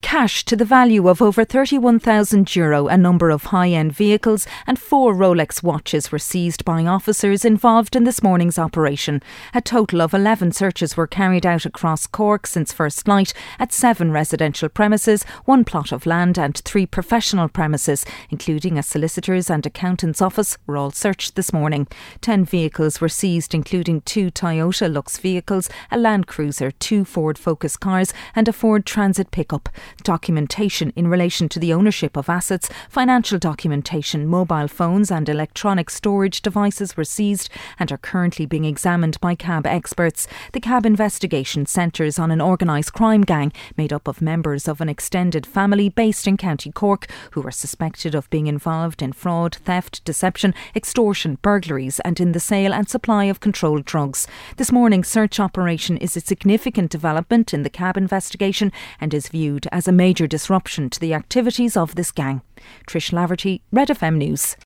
Cash to the value of over €31,000, a number of high-end vehicles and 4 Rolex watches were seized by officers involved in this morning's operation. A total of 11 searches were carried out across Cork since first light at 7 residential premises, 1 plot of land and 3 professional premises, including a solicitor's and accountant's office, were all searched this morning. 10 vehicles were seized, including 2 Toyota Lux vehicles, a Land Cruiser, 2 Ford Focus cars and a Ford Transit pickup. Documentation in relation to the ownership of assets, financial documentation, mobile phones and electronic storage devices were seized and are currently being examined by CAB experts. The CAB investigation centres on an organised crime gang made up of members of an extended family based in County Cork who are suspected of being involved in fraud, theft, deception, extortion, burglaries and in the sale and supply of controlled drugs. This morning's search operation is a significant development in the CAB investigation and is viewed as a major disruption to the activities of this gang. Trish Laverty, Red FM News.